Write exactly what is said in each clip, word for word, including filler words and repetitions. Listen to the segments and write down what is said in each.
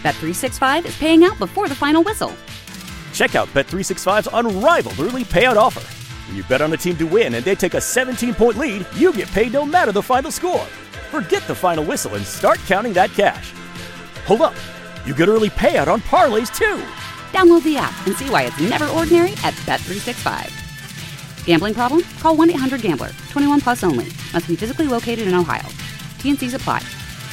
Bet three sixty-five is paying out before the final whistle. Check out Bet three sixty-five's unrivaled early payout offer. When you bet on a team to win and they take a seventeen-point lead, you get paid no matter the final score. Forget the final whistle and start counting that cash. Hold up. You get early payout on parlays, too. Download the app and see why it's never ordinary at Bet three sixty-five. Gambling problem? Call one eight hundred gambler. twenty-one plus only. Must be physically located in Ohio. T N Cs apply.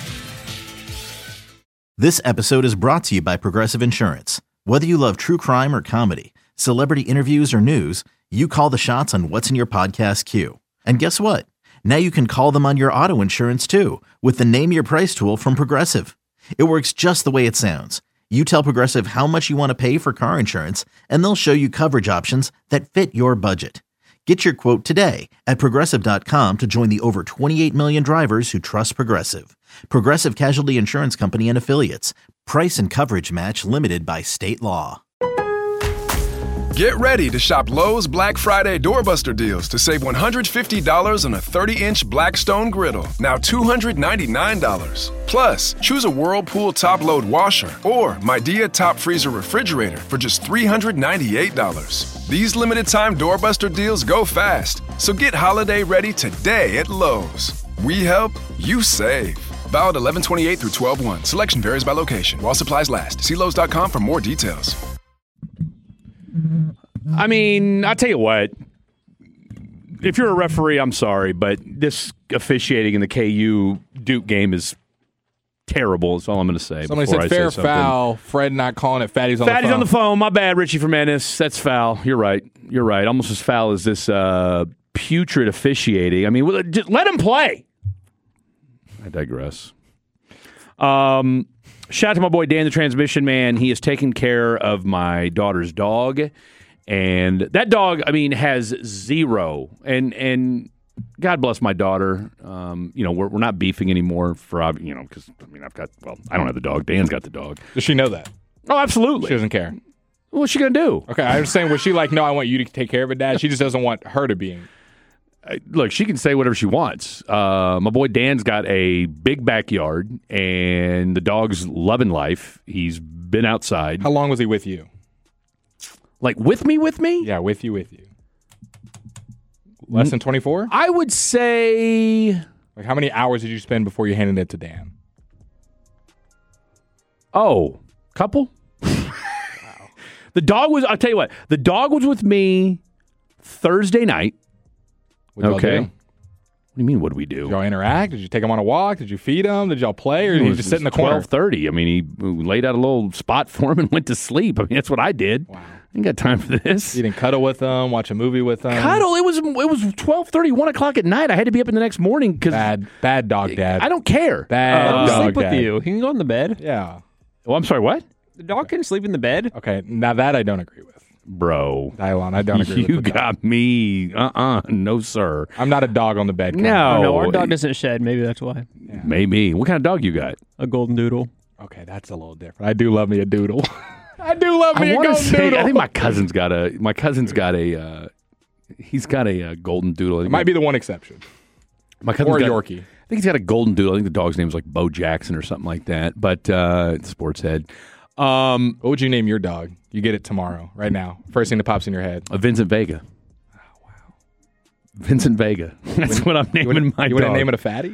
This episode is brought to you by Progressive Insurance. Whether you love true crime or comedy, celebrity interviews or news, you call the shots on what's in your podcast queue. And guess what? Now you can call them on your auto insurance too with the Name Your Price tool from Progressive. It works just the way it sounds. You tell Progressive how much you want to pay for car insurance, and they'll show you coverage options that fit your budget. Get your quote today at Progressive dot com to join the over twenty-eight million drivers who trust Progressive. Progressive Casualty Insurance Company and Affiliates. Price and coverage match limited by state law. Get ready to shop Lowe's Black Friday Doorbuster deals to save one hundred fifty dollars on a thirty-inch Blackstone griddle, now two hundred ninety-nine dollars. Plus, choose a Whirlpool top-load washer or Midea top freezer refrigerator for just three hundred ninety-eight dollars. These limited-time Doorbuster deals go fast, so get holiday ready today at Lowe's. We help, you save. Valid eleven twenty-eight through twelve one. Selection varies by location. While supplies last. See Lowe's dot com for more details. I mean, I'll tell you what. If you're a referee, I'm sorry, but this officiating in the K U Duke game is terrible. That's all I'm going to say. Somebody said fair foul. Fred not calling it. Fatty's on Fatty's the phone. on the phone. My bad, Richie Fermanez. That's foul. You're right. You're right. Almost as foul as this uh, putrid officiating. I mean, just let him play. I digress. Um, shout out to my boy Dan, the transmission man. He is taking care of my daughter's dog. And that dog, I mean, has zero. And and God bless my daughter. Um, you know, we're we're not beefing anymore for, you know, because, I mean, I've got, well, I don't have the dog. Dan's got the dog. Does she know that? Oh, absolutely. She doesn't care. What's she going to do? Okay, I was saying, was she like, no, I want you to take care of it, Dad? She just doesn't want her to be in. Look, she can say whatever she wants. Uh, my boy Dan's got a big backyard, and the dog's loving life. He's been outside. How long was he with you? Like, with me, with me? Yeah, with you, with you. Less than twenty-four? I would say... Like, how many hours did you spend before you handed it to Dan? Oh, couple? Wow. The dog was, I'll tell you what, the dog was with me Thursday night. What'd Okay. y'all do? What do you mean, what did we do? Did y'all interact? Did you take him on a walk? Did you feed him? Did y'all play? Or did he just sit in the corner? twelve thirty. I mean, he laid out a little spot for him and went to sleep. I mean, that's what I did. Wow. I ain't got time for this. You didn't cuddle with him, watch a movie with him? Cuddle? It was it was twelve thirty, one o'clock at night. I had to be up in the next morning because Bad, bad dog dad. I don't care. Bad Uh, dog sleep with dad. you. He can go in the bed. Yeah. Well, I'm sorry, what? The dog can sleep in the bed. Okay, now that I don't agree with. Bro. Dylon, I don't agree You with the got dog. me. Uh-uh. No, sir. I'm not a dog on the bed. kind. No. Oh, no, our dog doesn't shed. Maybe that's why. Yeah. Maybe. What kind of dog you got? A golden doodle. Okay, that's a little different. I do love me a doodle. I do love me I a want to golden say, doodle. I think my cousin's got a, my cousin's got a, uh, he's got a uh, golden doodle. It might be the one exception. My cousin's Or a got, Yorkie. I think he's got a golden doodle. I think the dog's name is like Bo Jackson or something like that. But uh, sports head. Um, What would you name your dog? You get it tomorrow, right now. First thing that pops in your head. uh, Vincent Vega. Oh, wow. Vincent Vega. That's what I'm naming You wanna, my you dog. want to name it a fatty?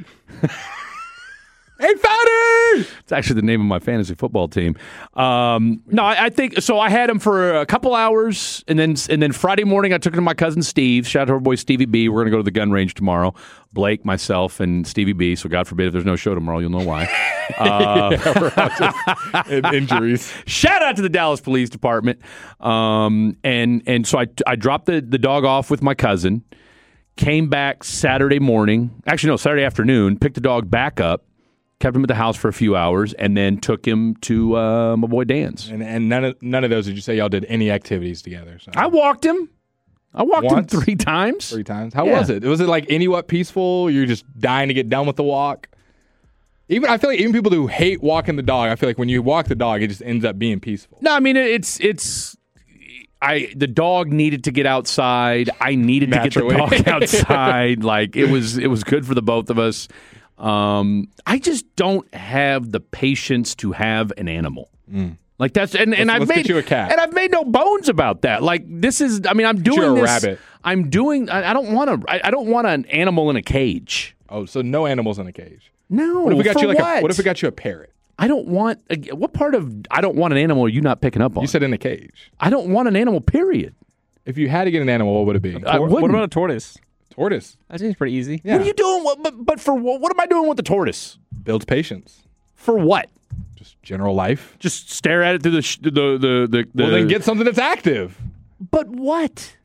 Hey, fatty! It's actually the name of my fantasy football team. Um, no, I, I think so. I had him for a couple hours, and then and then Friday morning I took him to my cousin Steve. Shout out to our boy Stevie B. We're gonna go to the gun range tomorrow. Blake, myself, and Stevie B. So God forbid if there's no show tomorrow, you'll know why. Uh, Yeah, we're all just in- injuries. Shout out to the Dallas Police Department. Um, and and so I I dropped the the dog off with my cousin. Came back Saturday morning. Actually, no, Saturday afternoon. Picked the dog back up. Kept him at the house for a few hours, and then took him to uh, my boy Dan's. And and none of none of those did you say y'all did any activities together? So. I walked him. I walked Once? him three times. Three times. How Yeah. was it? Was it like any what peaceful? You're just dying to get done with the walk. Even I feel like even people who hate walking the dog, I feel like when you walk the dog, it just ends up being peaceful. No, I mean it's it's. I the dog needed to get outside. I needed Naturally. to get the dog outside. Like it was it was good for the both of us. Um, I just don't have the patience to have an animal. Mm. Like that's and, and Let's- I've let's made get you a cat. and I've made no bones about that. Like this is, I mean, I'm Get you doing a this. rabbit. I'm doing. I, I don't want to. I, I don't want an animal in a cage. Oh, so no animals in a cage. No. What if we got for you like what? a what if we got you a parrot? I don't want. A, what part of I don't want an animal are you not picking up on? You said in a cage. I don't want an animal. Period. If you had to get an animal, what would it be? I What wouldn't. about a tortoise? Tortoise. That seems pretty easy. Yeah. What are you doing? What, but, but for what? What am I doing with the tortoise? Builds patience. For what? Just general life. Just stare at it through the sh- the the the. the Well, then get something that's active. But what?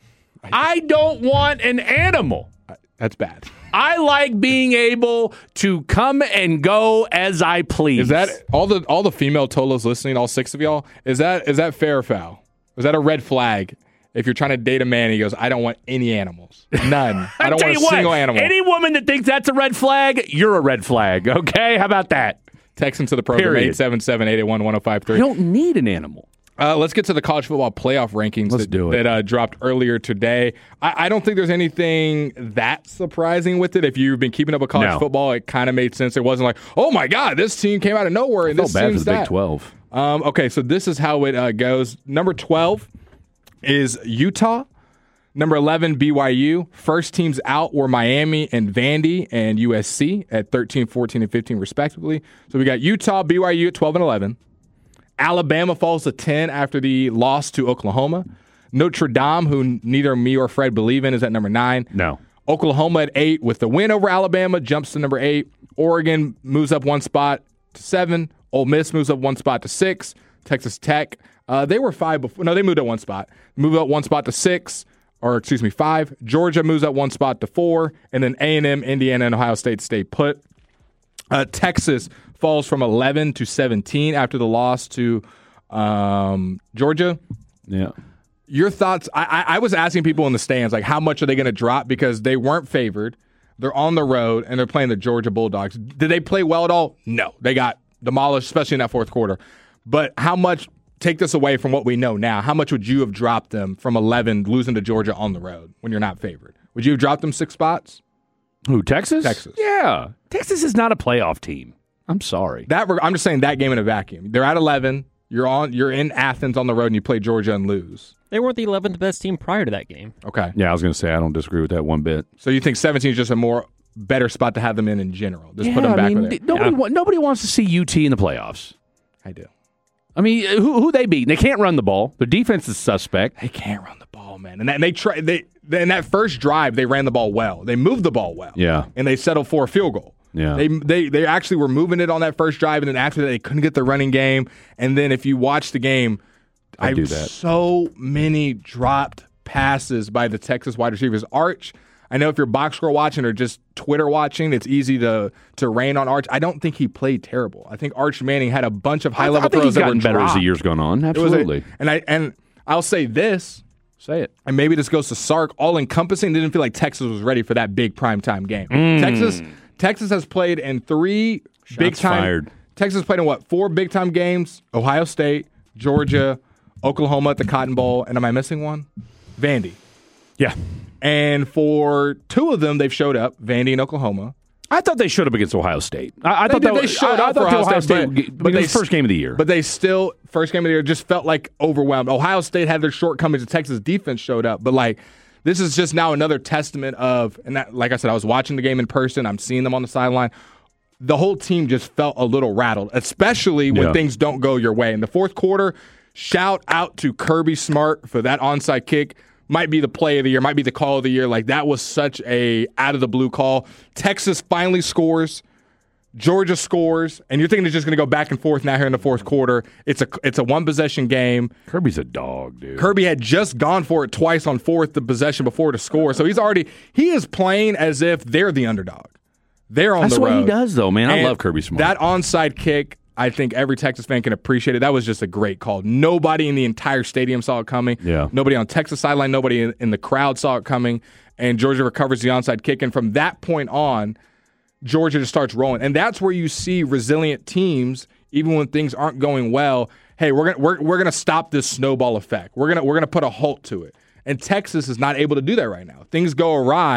I don't want an animal. That's bad. I like being able to come and go as I please. Is that all the all the female Tolos listening? All six of y'all? Is that is that fair or foul? Is that a red flag? If you're trying to date a man, and he goes, "I don't want any animals, none. I don't tell want a you what, single animal." Any woman that thinks that's a red flag, you're a red flag. Okay, how about that? Text into the program Period. eight seven seven, eight eight one, one oh five I three. don't need an animal. Uh, let's get to the college football playoff rankings Let's that, do it. that uh, dropped earlier today. I, I don't think there's anything that surprising with it. If you've been keeping up with college No. football, it kind of made sense. It wasn't like, oh my God, this team came out of nowhere and I this felt bad for team's the Big that. twelve. Um, okay, so this is how it uh, goes. Number twelve is Utah. Number eleven, B Y U. First teams out were Miami and Vandy and U S C at thirteen, fourteen, and fifteen, respectively. So we got Utah, B Y U at twelve and eleven. Alabama falls to ten after the loss to Oklahoma. Notre Dame, who neither me or Fred believe in, is at number nine. No. Oklahoma at eight with the win over Alabama, jumps to number eight. Oregon moves up one spot to seven. Ole Miss moves up one spot to six. Texas Tech, uh, they were five before. No, they moved up one spot. Moved up one spot to six, or excuse me, five. Georgia moves up one spot to four, and then A and M, Indiana, and Ohio State stay put. Uh, Texas falls from eleven to seventeen after the loss to um, Georgia. Yeah. Your thoughts? I, I, I was asking people in the stands, like, how much are they going to drop because they weren't favored. They're on the road, and they're playing the Georgia Bulldogs. Did they play well at all? No. They got demolished, especially in that fourth quarter. But how much, take this away from what we know now, how much would you have dropped them from eleven, losing to Georgia on the road when you're not favored? Would you have dropped them six spots? Who, Texas? Texas. Yeah. Texas is not a playoff team. I'm sorry. That I'm just saying that game in a vacuum. They're at eleven. You're on. You're in Athens on the road, and you play Georgia and lose. They weren't the eleventh best team prior to that game. Okay. Yeah, I was going to say, I don't disagree with that one bit. So you think seventeen is just a more better spot to have them in in general? Just yeah, put them back I mean, there. nobody, wa- nobody wants to see U T in the playoffs. I do. I mean, who who they beat? They can't run the ball. Their defense is suspect. They can't run the ball, man. And, that, and they try. They in that first drive, they ran the ball well. They moved the ball well. Yeah. And they settled for a field goal. Yeah. They they they actually were moving it on that first drive, and then after that, they couldn't get the running game. And then if you watch the game, I I do that. so many dropped passes by the Texas wide receivers. Arch, I know if you're box score watching or just Twitter watching, it's easy to to rain on Arch. I don't think he played terrible. I think Arch Manning had a bunch of high I, level I think throws he's that were gotten better as the dropped. year's gone on. It was a- Absolutely. and I and I'll say this. Say it. And maybe this goes to Sark, all encompassing. Didn't feel like Texas was ready for that big primetime game. Mm. Texas Texas has played in three big time. fired. Texas played in what, four big time games? Ohio State, Georgia, Oklahoma at the Cotton Bowl, and am I missing one? Vandy. Yeah. And for two of them, they've showed up, Vandy and Oklahoma. I thought they showed up against Ohio State. I, I They thought did- that they was, showed I, I up for thought the Ohio Ohio State, State, but- but but they they first game of the year. But they still, first game of the year, just felt like overwhelmed. Ohio State had their shortcomings. The Texas defense showed up. But, like, this is just now another testament of, and that, like I said, I was watching the game in person. I'm seeing them on the sideline. The whole team just felt a little rattled, especially when Yeah. things don't go your way. In the fourth quarter, shout out to Kirby Smart for that onside kick. Might be the play of the year, might be the call of the year. Like, that was such a out-of-the-blue call. Texas finally scores. Georgia scores, and you're thinking it's just going to go back and forth now here in the fourth quarter. It's a it's a one possession game. Kirby's a dog, dude. Kirby had just gone for it twice on fourth the possession before to score, so he's already he is playing as if they're the underdog. They're on That's the road. what he does, though, man. I And love Kirby Smart. That onside kick, I think every Texas fan can appreciate it. That was just a great call. Nobody in the entire stadium saw it coming. Yeah. Nobody on Texas sideline, nobody in, in the crowd saw it coming. And Georgia recovers the onside kick, and from that point on, Georgia just starts rolling. And that's where you see resilient teams, even when things aren't going well. Hey, we're gonna we're, we're gonna stop this snowball effect. We're gonna we're gonna put a halt to it. And Texas is not able to do that right now. Things go awry,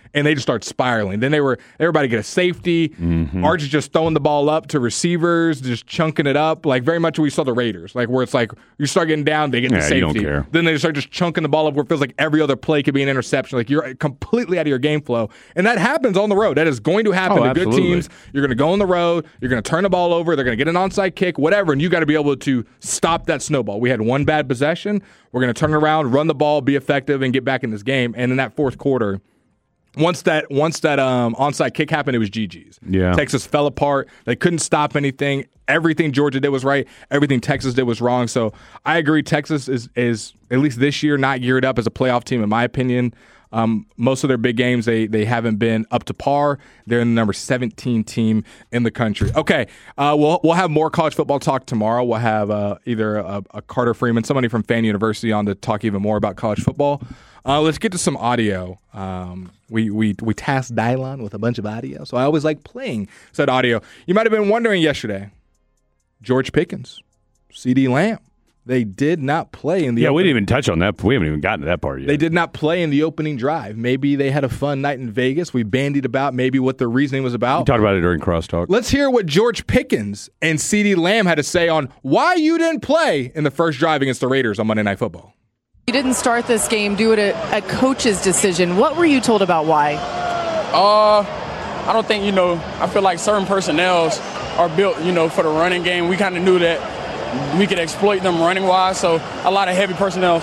and they just start spiraling. Then they were everybody get a safety. Mm-hmm. Arch is just throwing the ball up to receivers, just chunking it up, like very much what we saw the Raiders, like where it's like you start getting down, they get yeah, the safety. You don't care. Then they start just chunking the ball up where it feels like every other play could be an interception. Like you're completely out of your game flow, and that happens on the road. That is going to happen oh, to absolutely. good teams. You're going to go on the road. You're going to turn the ball over. They're going to get an onside kick, whatever, and you got to be able to stop that snowball. We had one bad possession. We're going to turn it around, run the ball, be effective, and get back in this game. And in that fourth quarter, once that once that um, onside kick happened, it was G G's. Yeah. Texas fell apart. They couldn't stop anything. Everything Georgia did was right. Everything Texas did was wrong. So I agree. Texas is is at least this year not geared up as a playoff team, in my opinion. Um, most of their big games, they they haven't been up to par. They're the number seventeen team in the country. Okay, uh, we'll we'll have more college football talk tomorrow. We'll have uh, either a, a Carter Freeman, somebody from Fan University, on to talk even more about college football. Uh, let's get to some audio. Um, we we we tasked Dylon with a bunch of audio, so I always like playing said audio. You might have been wondering yesterday, George Pickens, CeeDee Lamb. They did not play in the. Yeah, opening. we didn't even touch on that. We haven't even gotten to that part yet. They did not play in the opening drive. Maybe they had a fun night in Vegas. We bandied about maybe what the reasoning was about. We talked about it during crosstalk. Let's hear what George Pickens and CeeDee Lamb had to say on why you didn't play in the first drive against the Raiders on Monday Night Football. You didn't start this game due to a coach's decision. What were you told about why? Uh, I don't think, you know, I feel like certain personnels are built, you know, for the running game. We kind of knew that we could exploit them running wise, so a lot of heavy personnel.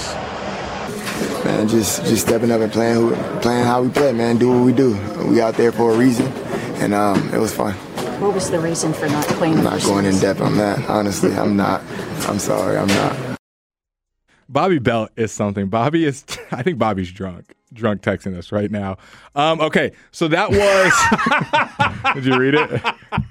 Man, just just stepping up and playing who, playing how we play, man. Do what we do. We out there for a reason, and um, it was fun. What was the reason for not playing? I'm not going in depth on that. Honestly, I'm not. I'm sorry, I'm not. Bobby Belt is something. Bobby is, I think Bobby's drunk. Drunk texting us right now. Um, okay, so that was. Did you read it?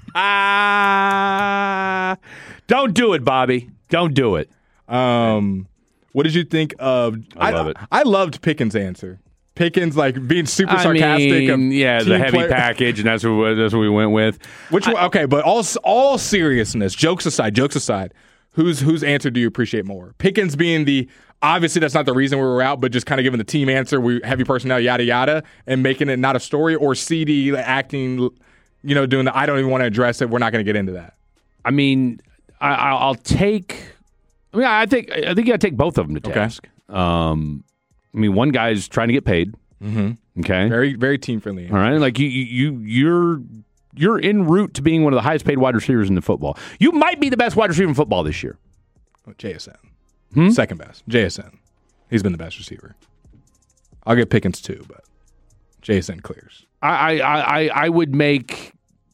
Ah, don't do it, Bobby. Don't do it. Um, what did you think of? I love it. I loved Pickens' answer. Pickens like being super I sarcastic. mean, of yeah, the team heavy player. package, and that's what that's what we went with. Which I, okay, but all all seriousness, jokes aside, jokes aside, whose whose answer do you appreciate more? Pickens being the obviously that's not the reason we were out, but just kind of giving the team answer, we heavy personnel, yada yada, and making it not a story, or CeeDee acting, you know, doing the I don't even want to address it. We're not going to get into that. I mean, I, I'll take. I mean, I think I think you got to take both of them to task. Okay. Um, I mean, one guy's trying to get paid. Mm-hmm. Okay, very very team friendly. All right, like you you you're you're en route to being one of the highest paid wide receivers in the football. You might be the best wide receiver in football this year. Oh, J S N, hmm? second best. J S N, he's been the best receiver. I'll get Pickens too, but J S N clears. I I I, I would make,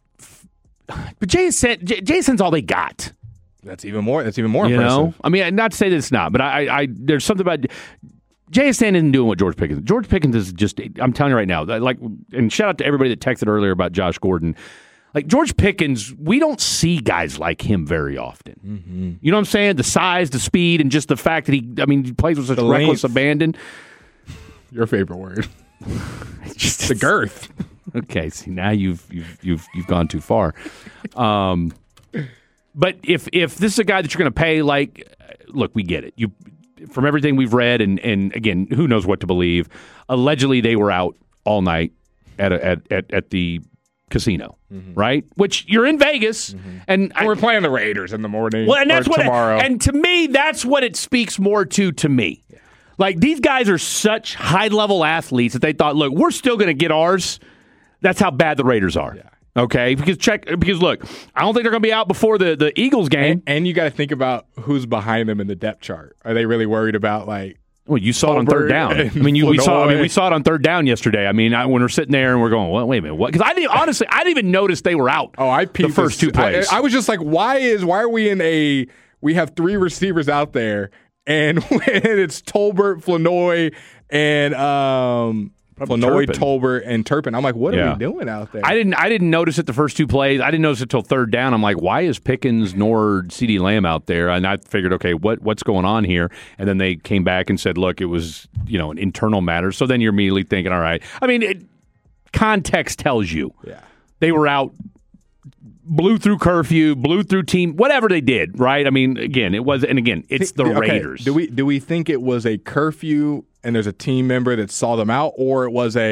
but J S N J, J S N's all they got. That's even more. That's even more you impressive. Know? I mean, not to say that it's not, but I, I, there's something about J S N isn't doing what George Pickens. George Pickens is just. I'm telling you right now, like, and shout out to everybody that texted earlier about Josh Gordon. Like George Pickens, we don't see guys like him very often. Mm-hmm. You know what I'm saying? The size, the speed, and just the fact that he. I mean, he plays with such the reckless length. abandon. Your favorite word. Just the girth. Okay, see now you've you've you've you've gone too far. Um. But if if this is a guy that you're going to pay, like, look, we get it. You, from everything we've read, and, and again, who knows what to believe. Allegedly, they were out all night at a, at, at at the casino, mm-hmm. right? Which you're in Vegas, mm-hmm. and I, we're playing the Raiders in the morning. Well, and that's what tomorrow. It, and to me, that's what it speaks more to. To me, yeah. Like these guys are such high level athletes that they thought, look, we're still going to get ours. That's how bad the Raiders are. Yeah. Okay, because check because look, I don't think they're going to be out before the, the Eagles game. And, and you got to think about who's behind them in the depth chart. Are they really worried about like? Well, you saw it on third down. I mean, you, we saw. I mean, we saw it on third down yesterday. I mean, I, when we're sitting there and we're going, well, wait a minute, what? Because I didn't honestly, I didn't even notice they were out. Oh, I peeped the first this, two plays. I, I was just like, why is why are we in a? We have three receivers out there, and it's Tolbert, Flournoy, and um. Flournoy, Tolbert, and Turpin. I'm like, what yeah. are we doing out there? I didn't. I didn't notice it the first two plays. I didn't notice it till third down. I'm like, why is Pickens nor CeeDee Lamb out there? And I figured, okay, what what's going on here? And then they came back and said, look, it was you know an internal matter. So then you're immediately thinking, all right. I mean, it, context tells you. Yeah, they were out. Blew through curfew, blew through team, whatever they did, right? I mean, again, it was, and again, it's the okay. Raiders. Do we do we think it was a curfew and there's a team member that saw them out, or it was a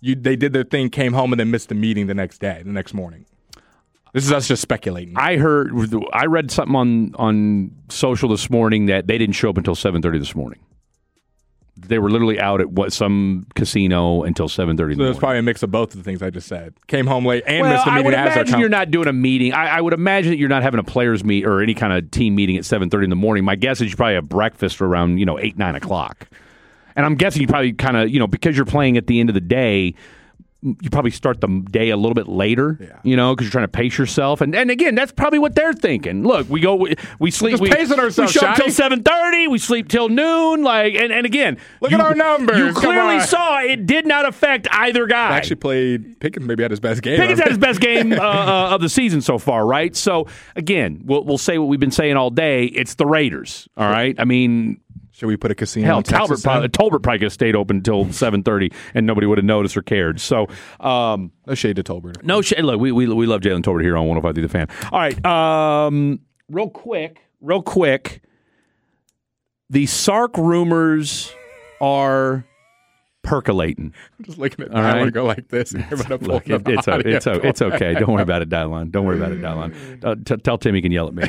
you they did their thing, came home, and then missed the meeting the next day, the next morning. This is us just speculating. I heard, I read something on, on social this morning that they didn't show up until seven thirty this morning. They were literally out at what some casino until seven thirty. So there's probably a mix of both of the things I just said. Came home late and well, missed the meeting. I would as imagine you're not doing a meeting. I, I would imagine that you're not having a players meet or any kind of team meeting at seven thirty in the morning. My guess is you probably have breakfast around you know eight nine o'clock. And I'm guessing you probably kind of you know because you're playing at the end of the day. You probably start the day a little bit later, yeah. you know, because you're trying to pace yourself. And and again, that's probably what they're thinking. Look, we go, we, we sleep, we're just we, pacing ourselves, we show up Shotty. till seven thirty, we sleep till noon, like, and, and again, look you, at our numbers. You Come clearly on. saw it did not affect either guy. I actually played Pickens maybe at his best game. Pickens had his best game uh, uh, of the season so far, right? So again, we'll we'll say what we've been saying all day. It's the Raiders, all right? I mean. Should we put a casino Hell, in Texas? Talbot probably, Tolbert probably could have stayed open until seven thirty, and nobody would have noticed or cared. So, um, no shade to Tolbert. No shade. Look, we we we love Jalen Tolbert here on one oh five through the Fan. All right, um, real quick, real quick. The Sark rumors are percolating. I'm just looking at All that. I right? want to go like this. Look, it, it's o- it's o- it's okay. Don't worry about it, Dylan. Don't worry about it, Dylan. Uh, t- tell Tim he can yell at me.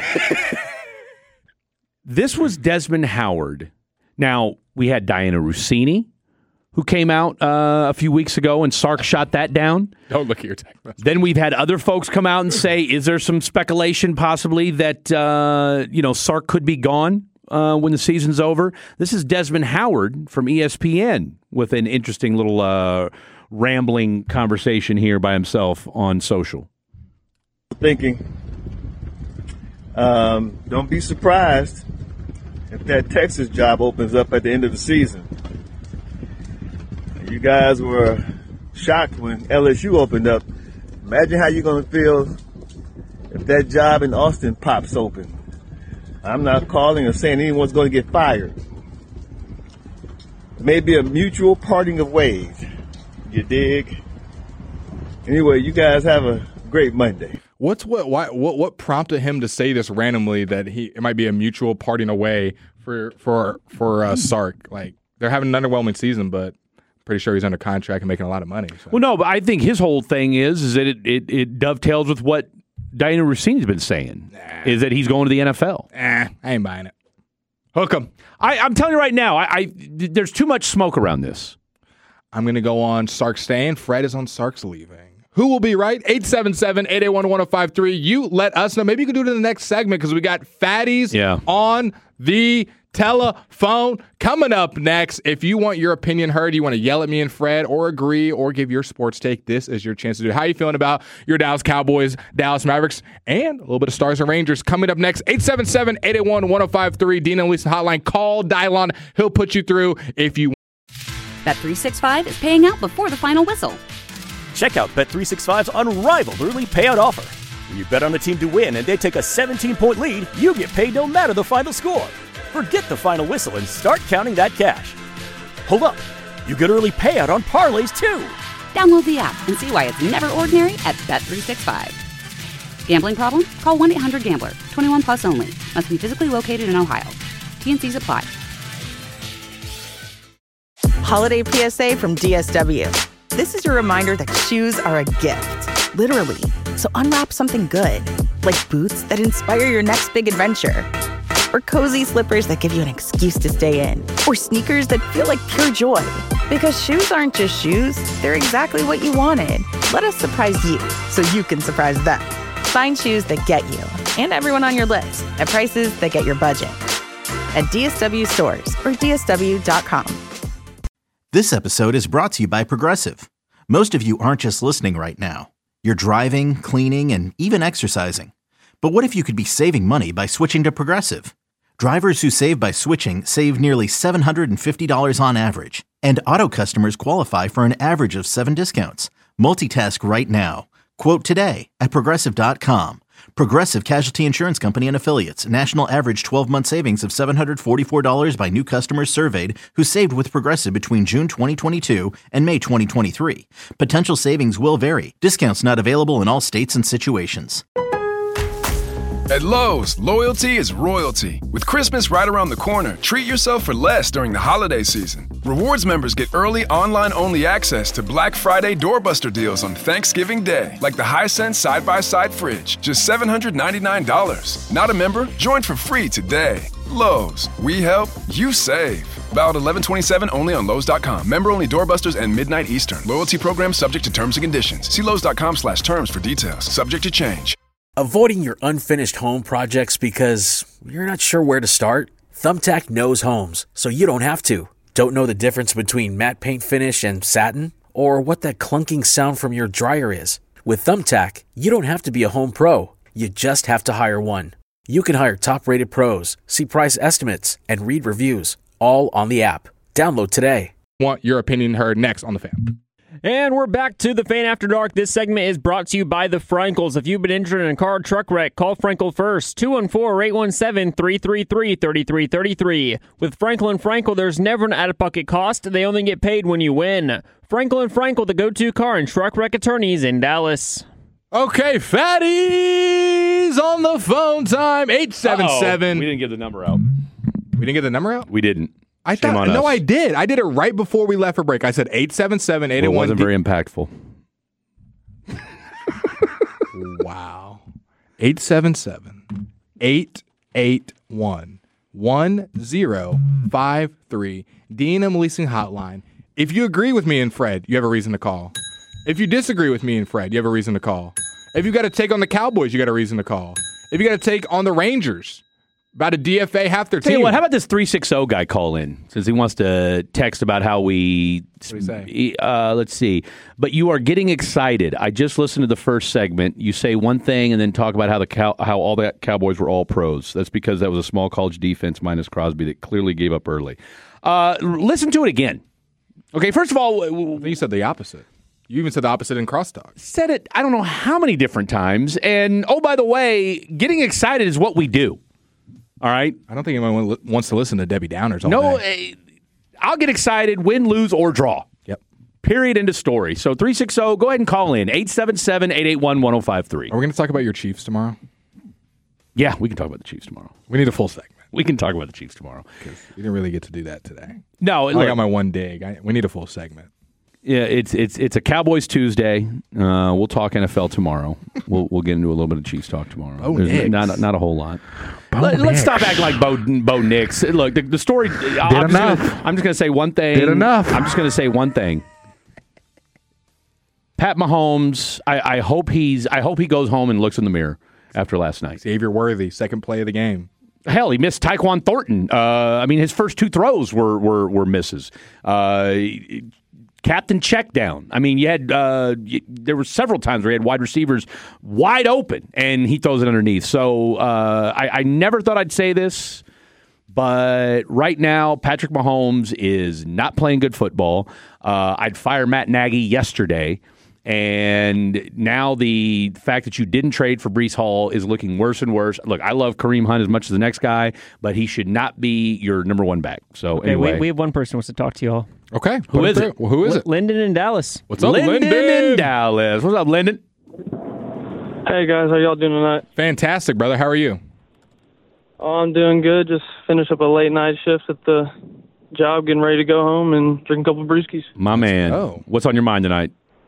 This was Desmond Howard. Now, we had Diana Rossini, who came out uh, a few weeks ago, and Sark shot that down. Don't look at your text message. Then we've had other folks come out and say, is there some speculation possibly that uh, you know Sark could be gone uh, when the season's over? This is Desmond Howard from E S P N with an interesting little uh, rambling conversation here by himself on social. Thinking, um, don't be surprised if that Texas job opens up at the end of the season. You guys were shocked when L S U opened up. Imagine how you're going to feel if that job in Austin pops open. I'm not calling or saying anyone's going to get fired. Maybe a mutual parting of ways. You dig? Anyway, you guys have a great Monday. What's what? Why? What? What prompted him to say this randomly? That he it might be a mutual parting away for for for uh, Sark. Like they're having an underwhelming season, but pretty sure he's under contract and making a lot of money. So. Well, no, but I think his whole thing is is that it it, it dovetails with what Diana Rossini's been saying. Nah. Is that he's going to the N F L? Eh, I ain't buying it. Hook him. I, I'm telling you right now. I, I there's too much smoke around this. I'm going to go on Sark staying. Fred is on Sark's leaving. Who will be right? eight seven seven, eight eight one, one oh five three. You let us know. Maybe you can do it in the next segment because we got Fatties yeah. on the telephone coming up next. If you want your opinion heard, you want to yell at me and Fred or agree or give your sports take, this is your chance to do it. How are you feeling about your Dallas Cowboys, Dallas Mavericks, and a little bit of Stars and Rangers coming up next? eight seven seven, eight eight one, one oh five three. Dean and Lisa Hotline. Call Dylon. He'll put you through if you want. Bet three sixty-five is paying out before the final whistle. Check out Bet three sixty-five's unrivaled early payout offer. When you bet on a team to win and they take a seventeen-point lead, you get paid no matter the final score. Forget the final whistle and start counting that cash. Hold up. You get early payout on parlays, too. Download the app and see why it's never ordinary at Bet three sixty-five. Gambling problem? Call one eight hundred gambler. twenty-one plus only. Must be physically located in Ohio. T N Cs apply. Holiday P S A from D S W. This is your reminder that shoes are a gift, literally. So unwrap something good, like boots that inspire your next big adventure, or cozy slippers that give you an excuse to stay in, or sneakers that feel like pure joy. Because shoes aren't just shoes, they're exactly what you wanted. Let us surprise you so you can surprise them. Find shoes that get you and everyone on your list at prices that get your budget. At D S W stores or D S W dot com. This episode is brought to you by Progressive. Most of you aren't just listening right now. You're driving, cleaning, and even exercising. But what if you could be saving money by switching to Progressive? Drivers who save by switching save nearly seven hundred fifty dollars on average. And auto customers qualify for an average of seven discounts. Multitask right now. Quote today at Progressive dot com. Progressive Casualty Insurance Company and Affiliates. National average twelve-month savings of seven hundred forty-four dollars by new customers surveyed who saved with Progressive between June twenty twenty-two and May twenty twenty-three. Potential savings will vary. Discounts not available in all states and situations. At Lowe's, loyalty is royalty. With Christmas right around the corner, treat yourself for less during the holiday season. Rewards members get early online-only access to Black Friday doorbuster deals on Thanksgiving Day, like the Hisense side-by-side fridge, just seven hundred ninety-nine dollars. Not a member? Join for free today. Lowe's, we help, you save. Valid eleven twenty-seven only on Lowe's dot com. Member only doorbusters and midnight Eastern. Loyalty program subject to terms and conditions. See Lowe's dot com slash terms for details. Subject to change. Avoiding your unfinished home projects because you're not sure where to start? Thumbtack knows homes, so you don't have to. Don't know the difference between matte paint finish and satin? Or what that clunking sound from your dryer is? With Thumbtack, you don't have to be a home pro. You just have to hire one. You can hire top-rated pros, see price estimates, and read reviews, all on the app. Download today. Want your opinion heard next on The Fan. And we're back to the Fan After Dark. This segment is brought to you by the Frankels. If you've been injured in a car or truck wreck, call Frankel first. two one four, eight one seven, three three three, three three three three. With Frankel and Frankel, there's never an out-of-pocket cost. They only get paid when you win. Frankel and Frankel, the go-to car and truck wreck attorneys in Dallas. Okay, fatties on the phone time. eight seven seven. We didn't give the number out. We didn't get the number out? We didn't. I Shame thought on no, us. I did. I did it right before we left for break. I said eight seven seven, eight eight one. Well, it wasn't very impactful. Wow. eight seven seven, eight eight one, one zero five three. D and M Leasing Hotline. If you agree with me and Fred, you have a reason to call. If you disagree with me and Fred, you have a reason to call. If you got to take on the Cowboys, you got a reason to call. If you got to take on the Rangers, about to D F A half their Tell team. you what, how about this three six zero guy call in since he wants to text about how we. What do you say? Uh, let's see. But you are getting excited. I just listened to the first segment. You say one thing and then talk about how the cow, how all the Cowboys were all pros. That's because that was a small college defense minus Crosby that clearly gave up early. Uh, listen to it again. Okay, first of all, you said the opposite. You even said the opposite in crosstalk. Said it. I don't know how many different times. And oh, by the way, getting excited is what we do. All right. I don't think anyone wants to listen to Debbie Downers all no, day. Uh, I'll get excited, win, lose, or draw. Yep. Period. End of story. So three six zero, go ahead and call in. eight seven seven, eight eight one, one zero five three. Are we going to talk about your Chiefs tomorrow? Yeah, we can talk about the Chiefs tomorrow. We need a full segment. We can talk about the Chiefs tomorrow. Because we didn't really get to do that today. No. I look, got my one dig. I, we need a full segment. Yeah, it's it's it's a Cowboys Tuesday. Uh, we'll talk N F L tomorrow. We'll we'll get into a little bit of Chiefs talk tomorrow. Bo There's Nix. not not a whole lot. Bo Let, let's Nix. stop acting like Bo Bo Nix. Look, the, the story. I'm just, gonna, I'm just gonna say one thing. Did enough. I'm just gonna say one thing. Pat Mahomes. I, I hope he's. I hope he goes home and looks in the mirror after last night. Xavier Worthy, second play of the game. Hell, he missed Tyquan Thornton. Uh, I mean, his first two throws were were, were misses. Uh, Captain check down. I mean, you had uh, you, there were several times where he had wide receivers wide open, and he throws it underneath. So uh, I, I never thought I'd say this, but right now Patrick Mahomes is not playing good football. Uh, I'd fire Matt Nagy yesterday, and now the fact that you didn't trade for Breece Hall is looking worse and worse. Look, I love Kareem Hunt as much as the next guy, but he should not be your number one back. So Okay, anyway, we, we have one person who wants to talk to you all. Okay. Who put is through. it? Well, who is it? Lyndon in Dallas. What's up, Lyndon, Lyndon? in Dallas. What's up, Lyndon? Hey guys, how y'all doing tonight? Fantastic, brother. How are you? Oh, I'm doing good. Just finished up a late night shift at the job, getting ready to go home and drink a couple brewskis. My man. Oh. What's on your mind tonight?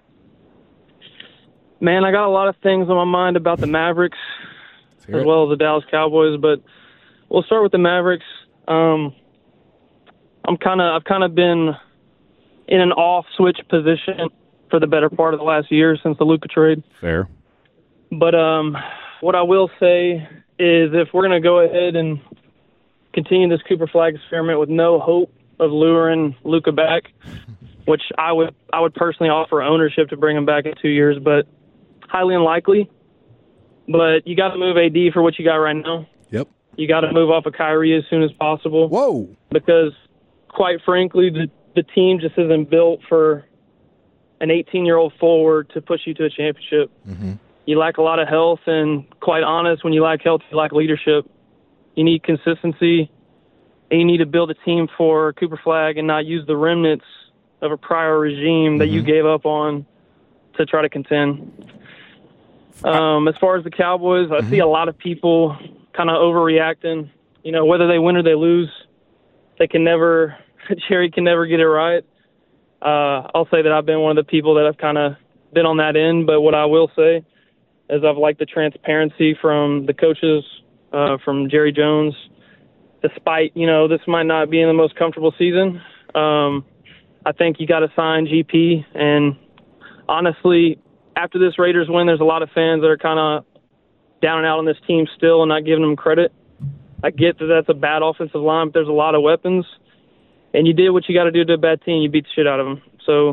Man, I got a lot of things on my mind about the Mavericks hear as it. well as the Dallas Cowboys, but we'll start with the Mavericks. Um, I'm kind of I've kind of been in an off switch position for the better part of the last year since the Luka trade. Fair. But um, what I will say is if we're going to go ahead and continue this Cooper Flag experiment with no hope of luring Luka back, which I would I would personally offer ownership to bring him back in two years, but highly unlikely. But you got to move A D for what you got right now. Yep. You got to move off of Kyrie as soon as possible. Whoa. Because, quite frankly, the, the team just isn't built for an eighteen-year-old forward to push you to a championship. Mm-hmm. You lack a lot of health, and quite honest, when you lack health, you lack leadership. You need consistency, and you need to build a team for Cooper Flag and not use the remnants of a prior regime that Mm-hmm. you gave up on to try to contend. Um, as far as the Cowboys, I mm-hmm. see a lot of people kind of overreacting. You know, whether they win or they lose, they can never, Jerry can never get it right. Uh, I'll say that I've been one of the people that have kind of been on that end, but what I will say is I've liked the transparency from the coaches, uh, from Jerry Jones. Despite, you know, this might not be in the most comfortable season, um, I think you got to sign G P. And honestly, after this Raiders win, there's a lot of fans that are kind of down and out on this team still and not giving them credit. I get that that's a bad offensive line, but there's a lot of weapons. And you did what you got to do to a bad team. You beat the shit out of them. So,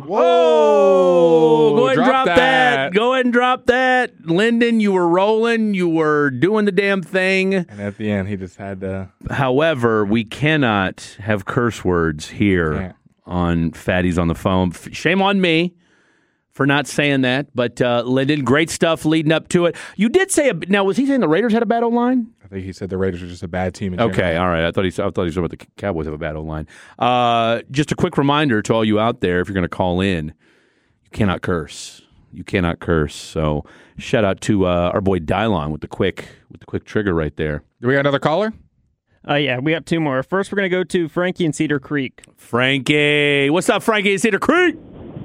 whoa! Go ahead and drop, drop that. that. Go ahead and drop that. Lyndon, you were rolling. You were doing the damn thing. And at the end, he just had to. However, we cannot have curse words here Can't. on Fatty's on the phone. Shame on me for not saying that. But, uh, Lyndon, great stuff leading up to it. You did say, a, now, was he saying the Raiders had a bad O-line? I think he said the Raiders are just a bad team in Okay, general. all right. I thought he, I thought he was talking about the Cowboys have a bad O-line. Uh, just a quick reminder to all you out there, if you're going to call in, you cannot curse. You cannot curse. So shout out to uh, our boy Dylon with the quick with the quick trigger right there. Do we got another caller? Uh, yeah, we got two more. First, we're going to go to Frankie in Cedar Creek. Frankie. What's up, Frankie in Cedar Creek?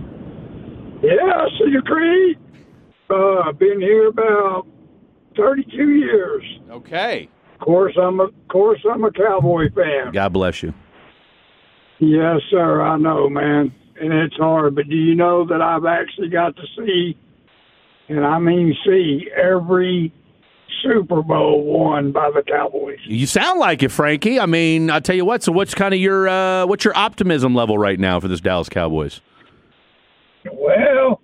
Yeah, Cedar Creek. Uh, been here about thirty-two years. Okay. Of course, I'm a of course I'm a Cowboy fan. God bless you. Yes, sir. I know, man, and it's hard. But do you know that I've actually got to see, and I mean see, every Super Bowl won by the Cowboys? You sound like it, Frankie. I mean, I'll tell you what. So, what's kind of your uh, what's your optimism level right now for this Dallas Cowboys? Well,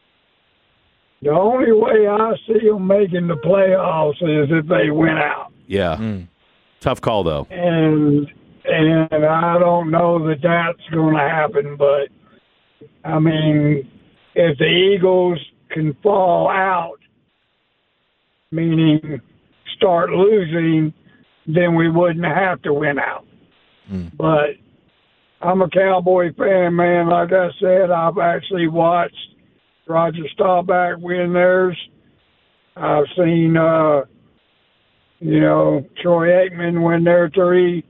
the only way I see them making the playoffs is if they win out. Yeah. Mm. Tough call, though. And and I don't know that that's going to happen, but, I mean, if the Eagles can fall out, meaning start losing, then we wouldn't have to win out. Mm. But I'm a Cowboy fan, man. Like I said, I've actually watched Roger Staubach win theirs. I've seen, uh, you know, Troy Aikman win their three,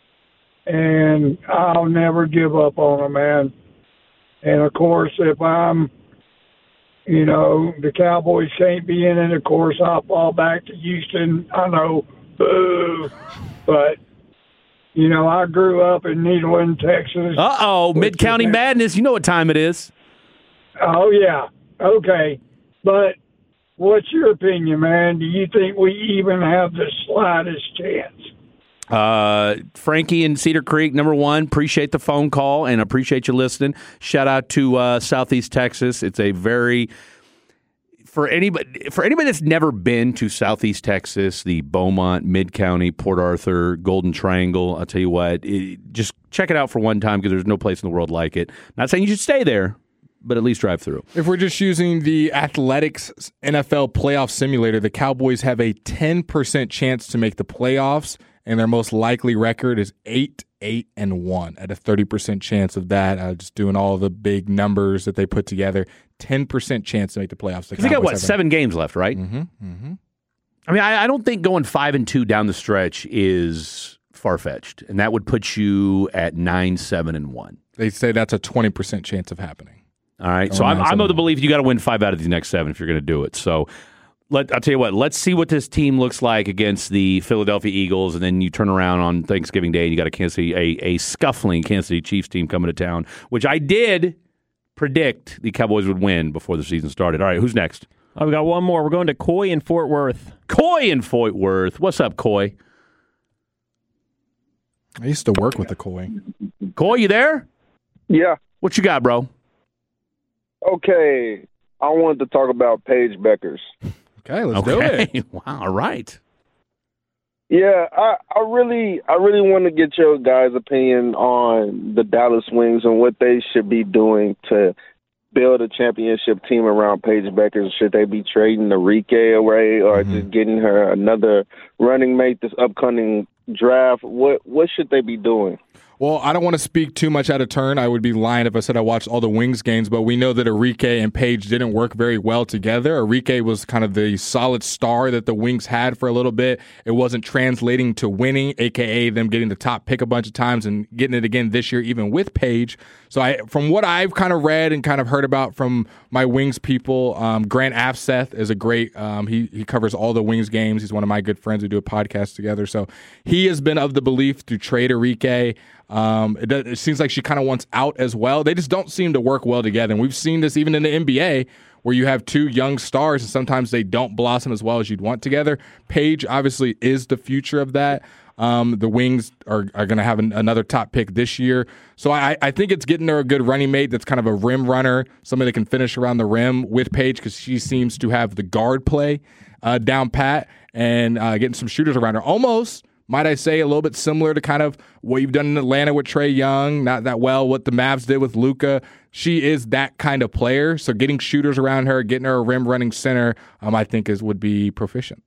and I'll never give up on them, man. And, of course, if I'm, you know, the Cowboys can't be in it, of course, I'll fall back to Houston. I know, boo, but, you know, I grew up in Nederland, Texas. Uh-oh, Mid-County Madness. You know what time it is. Oh, yeah. Okay. But what's your opinion, man? Do you think we even have the slightest chance? Uh, Frankie in Cedar Creek, number one, appreciate the phone call and appreciate you listening. Shout out to uh, Southeast Texas. It's a very... For anybody, for anybody that's never been to Southeast Texas, the Beaumont, Mid-County, Port Arthur, Golden Triangle, I'll tell you what, it, just check it out for one time because there's no place in the world like it. Not saying you should stay there, but at least drive through. If we're just using the Athletics N F L playoff simulator, the Cowboys have a ten percent chance to make the playoffs, and their most likely record is eight, eight, and one at a thirty percent chance of that. Uh, just doing all the big numbers that they put together. ten percent chance to make the playoffs. The they got, what, seven games left, right? Mm-hmm, mm-hmm. I mean, I, I don't think going five and two down the stretch is far-fetched, and that would put you at nine, seven, and one. They say that's a twenty percent chance of happening. All right, so I'm, I'm of the belief you got to win five out of these next seven if you're going to do it. So let, I'll tell you what, let's see what this team looks like against the Philadelphia Eagles, and then you turn around on Thanksgiving Day and you got a Kansas City, a, a scuffling Kansas City Chiefs team coming to town, which I did predict the Cowboys would win before the season started. All right, who's next? Oh, we got one more. We're going to Coy in Fort Worth. Coy in Fort Worth. What's up, Coy? I used to work with the Coy. Coy, you there? Yeah. What you got, bro? Okay. I wanted to talk about Paige Beckers. Okay, let's okay. do it. Wow, all right. Yeah, I, I really I really want to get your guys' opinion on the Dallas Wings and what they should be doing to build a championship team around Paige Beckers. Should they be trading Enrique away or mm-hmm. just getting her another running mate this upcoming draft? What what should they be doing? Well, I don't want to speak too much out of turn. I would be lying if I said I watched all the Wings games, but we know that Arike and Page didn't work very well together. Arike was kind of the solid star that the Wings had for a little bit. It wasn't translating to winning, a k a them getting the top pick a bunch of times and getting it again this year, even with Page. So I, from what I've kind of read and kind of heard about from my Wings people, um, Grant Afseth is a great, um, he, he covers all the Wings games. He's one of my good friends. We do a podcast together. So he has been of the belief to trade Arike. Um, it, it seems like she kind of wants out as well. They just don't seem to work well together. And we've seen this even in the N B A where you have two young stars and sometimes they don't blossom as well as you'd want together. Paige obviously is the future of that. Um, the Wings are, are going to have an, another top pick this year. So I, I think it's getting her a good running mate that's kind of a rim runner, somebody that can finish around the rim with Paige because she seems to have the guard play uh, down pat and uh, getting some shooters around her. Almost, might I say, a little bit similar to kind of what you've done in Atlanta with Trae Young, not that well, what the Mavs did with Luka. She is that kind of player. So getting shooters around her, getting her a rim running center, um, I think is would be proficient.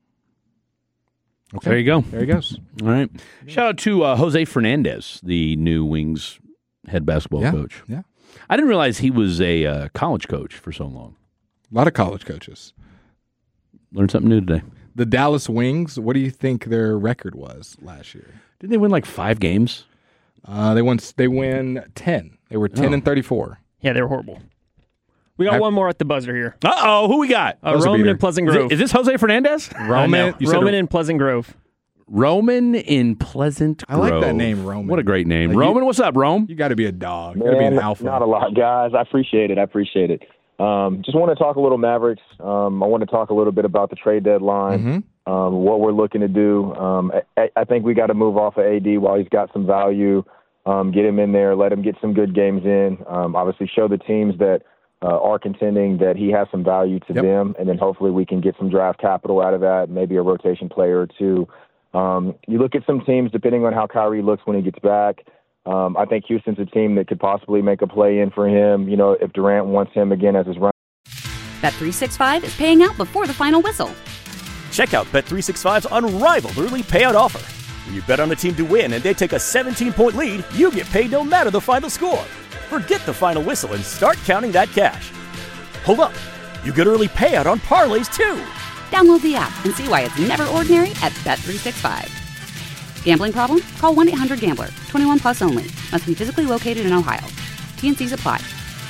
Okay. There you go. There he goes. All right. Shout out to uh, Jose Fernandez, the new Wings head basketball yeah, coach. Yeah. I didn't realize he was a uh, college coach for so long. A lot of college coaches. Learned something new today. The Dallas Wings, what do you think their record was last year? Didn't they win like five games? Uh, they won. They win ten. They were ten Oh. and thirty-four. Yeah, they were horrible. We got I- one more at the buzzer here. Uh oh, who we got? Uh, Buzzer Roman beater. in Pleasant Is, Grove. it, is this Jose Fernandez? Roman. Uh, you no. said Roman a- in Pleasant Grove. Roman in Pleasant I like that Grove. name, Roman. What a great name. Like you- Roman, what's up, Rome? You got to be a dog. You got to be Man, an alpha. Not a lot, guys. I appreciate it. I appreciate it. Um, just want to talk a little Mavericks. Um, I want to talk a little bit about the trade deadline, Mm-hmm. um, what we're looking to do. Um, I, I think we got to move off of A D while he's got some value. Um, get him in there, let him get some good games in. Um, obviously, show the teams that uh, are contending that he has some value to Yep. them, and then hopefully we can get some draft capital out of that, maybe a rotation player or two. Um, you look at some teams, depending on how Kyrie looks when he gets back. Um, I think Houston's a team that could possibly make a play in for him. You know, if Durant wants him again as his run. Bet three sixty-five is paying out before the final whistle. Check out Bet three sixty-five's unrivaled early payout offer. When you bet on a team to win and they take a seventeen-point lead, you get paid no matter the final score. Forget the final whistle and start counting that cash. Hold up. You get early payout on parlays, too. Download the app and see why it's never ordinary at Bet three sixty-five. Gambling problem? Call one eight hundred gambler. twenty-one plus only. Must be physically located in Ohio. T N Cs apply.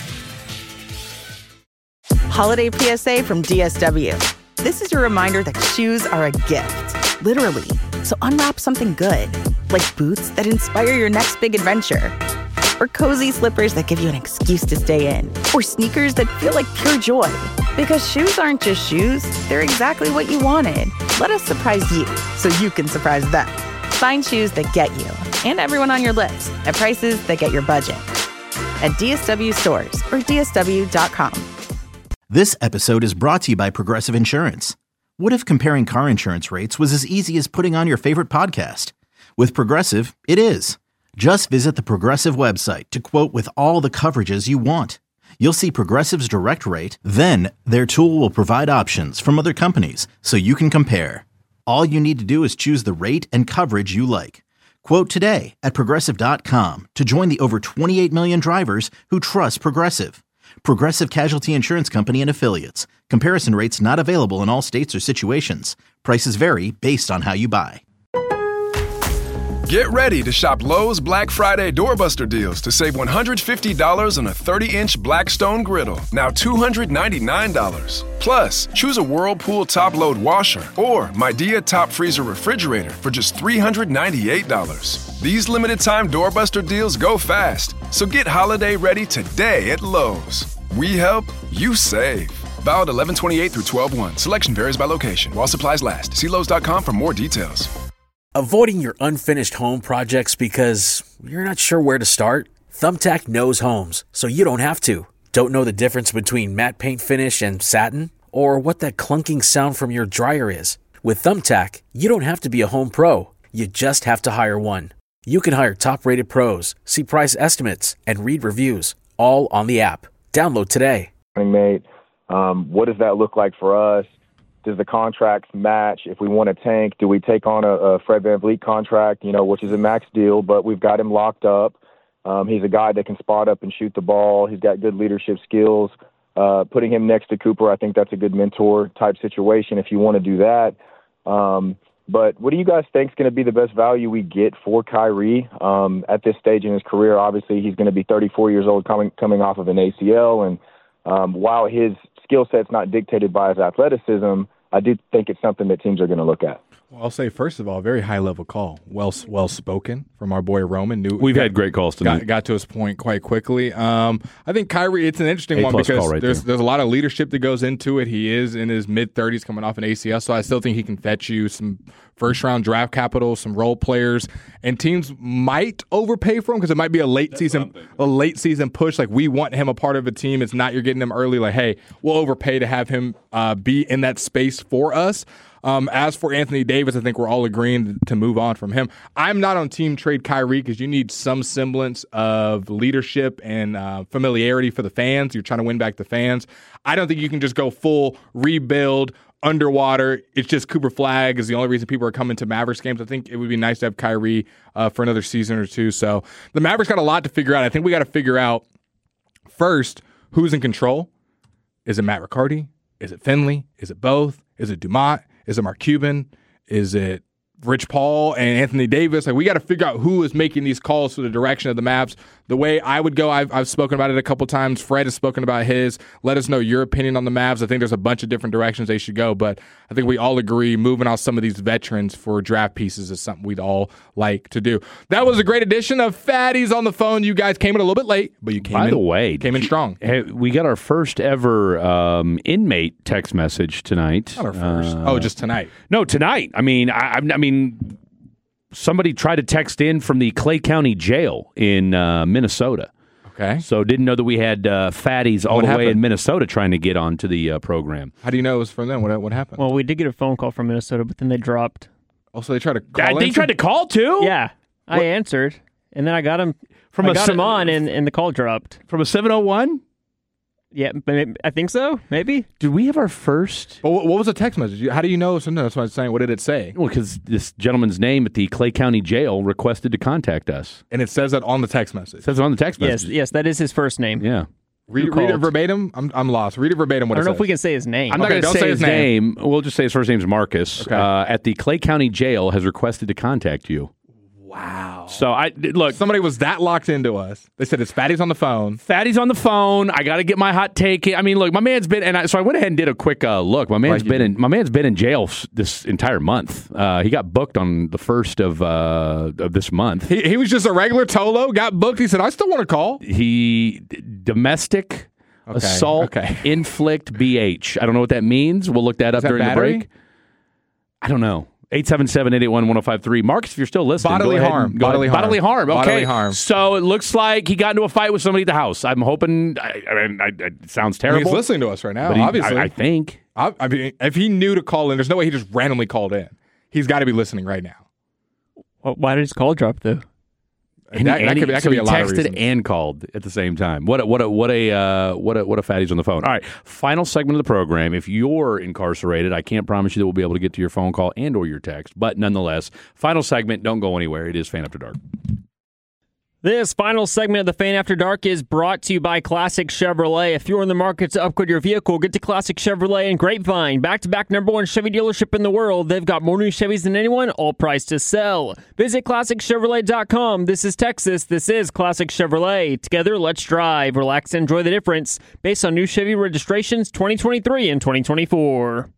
Holiday P S A from D S W. This is your reminder that shoes are a gift, literally. So unwrap something good, like boots that inspire your next big adventure, or cozy slippers that give you an excuse to stay in, or sneakers that feel like pure joy. Because shoes aren't just shoes, they're exactly what you wanted. Let us surprise you so you can surprise them. Find shoes that get you and everyone on your list at prices that get your budget. At D S W stores or D S W dot com. This episode is brought to you by Progressive Insurance. What if comparing car insurance rates was as easy as putting on your favorite podcast? With Progressive, it is. Just visit the Progressive website to quote with all the coverages you want. You'll see Progressive's direct rate, then their tool will provide options from other companies so you can compare. All you need to do is choose the rate and coverage you like. Quote today at Progressive dot com to join the over twenty-eight million drivers who trust Progressive. Progressive Casualty Insurance Company and Affiliates. Comparison rates not available in all states or situations. Prices vary based on how you buy. Get ready to shop Lowe's Black Friday Doorbuster deals to save one hundred fifty dollars on a thirty-inch Blackstone griddle, now two hundred ninety-nine dollars. Plus, choose a Whirlpool top-load washer or Midea top freezer refrigerator for just three hundred ninety-eight dollars. These limited-time Doorbuster deals go fast, so get holiday ready today at Lowe's. We help, you save. Valid eleven twenty-eight through twelve one. Selection varies by location. While supplies last. See Lowe's dot com for more details. Avoiding your unfinished home projects because you're not sure where to start? Thumbtack knows homes, so you don't have to. Don't know the difference between matte paint finish and satin? Or what that clunking sound from your dryer is? With Thumbtack, you don't have to be a home pro. You just have to hire one. You can hire top-rated pros, see price estimates, and read reviews, all on the app. Download today. Mate, um, what does that look like for us? does the contracts match? If we want to tank, do we take on a, a Fred VanVleet contract, you know, which is a max deal, but we've got him locked up. Um, he's a guy that can spot up and shoot the ball. He's got good leadership skills. Uh, putting him next to Cooper, I think that's a good mentor type situation if you want to do that. Um, but what do you guys think is going to be the best value we get for Kyrie um, at this stage in his career? Obviously, he's going to be thirty-four years old coming coming off of an A C L. And um, while his skill set's not dictated by his athleticism, I do think it's something that teams are going to look at. Well, I'll say, first of all, very high-level call. Well well spoken from our boy Roman. Knew, We've got, had great calls tonight. Got, got to his point quite quickly. Um, I think Kyrie, it's an interesting one because right there's there. there's a lot of leadership that goes into it. He is in his mid-thirties coming off an A C L, so I still think he can fetch you some first-round draft capital, some role players, and teams might overpay for him because it might be a late That's season a late season push. Like, we want him a part of a team. It's not you're getting him early. Like, hey, we'll overpay to have him uh, be in that space for us. Um, as for Anthony Davis, I think we're all agreeing to move on from him. I'm not on team trade Kyrie because you need some semblance of leadership and uh, familiarity for the fans. You're trying to win back the fans. I don't think you can just go full rebuild, underwater. It's just Cooper Flagg is the only reason people are coming to Mavericks games. I think it would be nice to have Kyrie uh, for another season or two. So the Mavericks got a lot to figure out. I think we got to figure out first who's in control. Is it Matt Riccardi? Is it Finley? Is it both? Is it Dumont? Is it Mark Cuban? Is it Rich Paul and Anthony Davis? Like, we got to figure out who is making these calls for the direction of the Mavs. The way I would go, I've, I've spoken about it a couple times. Fred has spoken about his. Let us know your opinion on the Mavs. I think there's a bunch of different directions they should go, but I think we all agree moving out some of these veterans for draft pieces is something we'd all like to do. That was a great edition of Fatties on the Phone. You guys came in a little bit late, but you came By in. the way, came in strong. Hey, we got our first ever um, inmate text message tonight. Not our first. Uh, oh, just tonight. No, tonight. I mean, I, I mean, somebody tried to text in from the Clay County Jail in uh, Minnesota. Okay. So didn't know that we had uh, fatties all What the way happened? in Minnesota trying to get onto the uh, program. How do you know it was from them? What what happened? Well, we did get a phone call from Minnesota, but then they dropped. Oh, so they tried to Uh, call they in tried from- to call too? Yeah, I What? answered, and then I got him From I a got se- him on, and, and the call dropped. From a seven oh one? Yeah, maybe, I think so. Maybe. Did we have our first? But what, what was the text message? How do you know? So no, that's what I'm saying. What did it say? Well, because this gentleman's name at the Clay County Jail requested to contact us. And it says that on the text message. It says it on the text Yes, message. yes, that is his first name. Yeah. Read, Who read it called? verbatim. I'm I'm lost. Read it verbatim. What I don't it know says. if we can say his name. I'm not Okay, going to don't say say his his name. We'll just say his first name's Marcus. Okay. Uh, at the Clay County Jail has requested to contact you. Wow. So I look. Somebody was that locked into us. They said it's Fatty's on the phone. Fatty's on the phone. I got to get my hot take. in. I mean, look, my man's been, and I, so I went ahead and did a quick uh, look. My man's Right, been you in. My man's been in jail s- this entire month. Uh, he got booked on the first of uh, of this month. He he was just a regular Tolo. Got booked. He said, I still want to call. He d- domestic Okay, assault okay. inflict B H. I don't know what that means. We'll look that up that during battery? the break. I don't know. eight seven seven, eight eight one, one oh five three. Marcus, if you're still listening, Bodily go ahead harm. and- go Bodily ahead. harm. Bodily harm. Okay. Bodily harm. So it looks like he got into a fight with somebody at the house. I'm hoping. I, I mean, I, it sounds I mean, terrible. he's listening to us right now. but he- obviously, I, I think. I, I mean, if he knew to call in, there's no way he just randomly called in. He's got to be listening right now. Well, why did his call drop though? And that, that he- could be, that so could be he a lot of texted reasons. and called at the same time. What a, what a, what a uh, what a what a fatty's on the phone. All right, final segment of the program. If you're incarcerated, I can't promise you that we'll be able to get to your phone call and or your text, but nonetheless, final segment. Don't go anywhere. It is Fan After Dark. This final segment of the Fan After Dark is brought to you by Classic Chevrolet. If you're in the market to upgrade your vehicle, get to Classic Chevrolet and Grapevine. Back-to-back number one Chevy dealership in the world. They've got more new Chevys than anyone, all priced to sell. Visit classic chevrolet dot com. This is Texas. This is Classic Chevrolet. Together, let's drive, relax, and enjoy the difference. Based on new Chevy registrations twenty twenty-three and twenty twenty-four.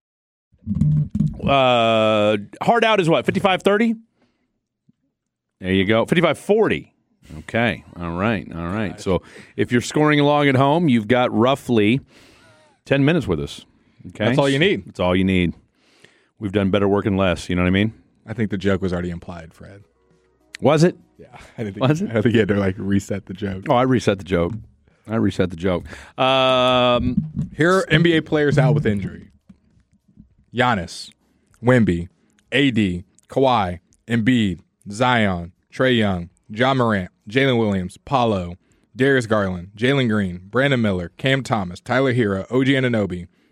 Uh, hard out is what, fifty-five thirty? There you go. fifty-five forty. Okay. All right. All right. So if you're scoring along at home, you've got roughly ten minutes with us. Okay. That's all you need. That's all you need. We've done better work in less. You know what I mean? I think the joke was already implied, Fred. Was it? Yeah. I didn't think, Was it? I don't think you had to like reset the joke. Oh, I reset the joke. I reset the joke. Um, Here are N B A players out with injury. Giannis, Wemby, A D, Kawhi, Embiid, Zion, Trae Young, John Morant, Jalen Williams, Paulo, Darius Garland, Jalen Green, Brandon Miller, Cam Thomas, Tyler Hero, O G Anunoby,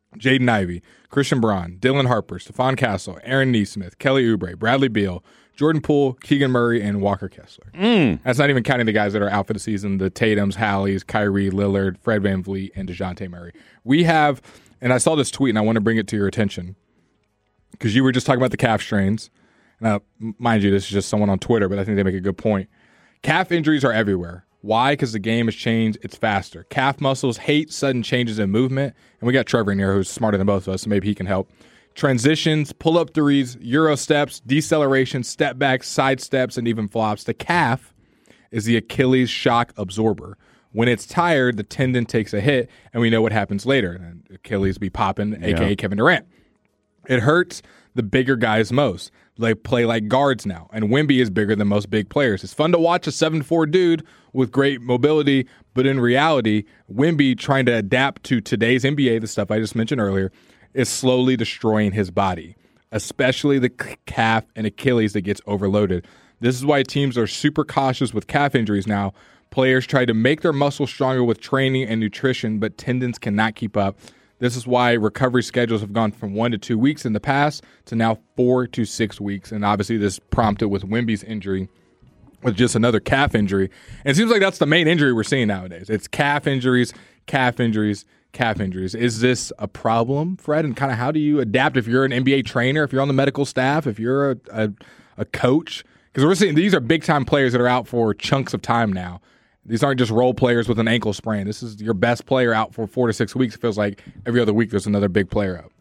Jaden Ivey, Christian Braun, Dylan Harper, Stephon Castle, Aaron Nesmith, Kelly Oubre, Bradley Beal, Jordan Poole, Keegan Murray, and Walker Kessler. Mm. That's not even counting the guys that are out for the season, the Tatums, Halleys, Kyrie, Lillard, Fred VanVleet, and DeJounte Murray. We have, and I saw this tweet, and I want to bring it to your attention, because you were just talking about the calf strains. Now, mind you, this is just someone on Twitter, but I think they make a good point. Calf injuries are everywhere. Why? Because the game has changed. It's faster. Calf muscles hate sudden changes in movement. And we got Trevor in here who's smarter than both of us, so maybe he can help. Transitions, pull-up threes, Euro steps, deceleration, step backs, side steps, and even flops. The calf is the Achilles shock absorber. When it's tired, the tendon takes a hit, and we know what happens later. And Achilles be popping, a k a. Yeah. Kevin Durant. It hurts the bigger guys most. They play like guards now, and Wemby is bigger than most big players. It's fun to watch a seven foot four dude with great mobility, but in reality, Wemby trying to adapt to today's N B A, the stuff I just mentioned earlier, is slowly destroying his body, especially the calf and Achilles that gets overloaded. This is why teams are super cautious with calf injuries now. Players try to make their muscles stronger with training and nutrition, but tendons cannot keep up. This is why recovery schedules have gone from one to two weeks in the past to now four to six weeks. And obviously this prompted with Wemby's injury with just another calf injury. And it seems like that's the main injury we're seeing nowadays. It's calf injuries, calf injuries, calf injuries. Is this a problem, Fred? And kind of how do you adapt if you're an N B A trainer, if you're on the medical staff, if you're a, a, a coach? Because we're seeing these are big-time players that are out for chunks of time now. These aren't just role players with an ankle sprain. This is your best player out for four to six weeks. It feels like every other week there's another big player out.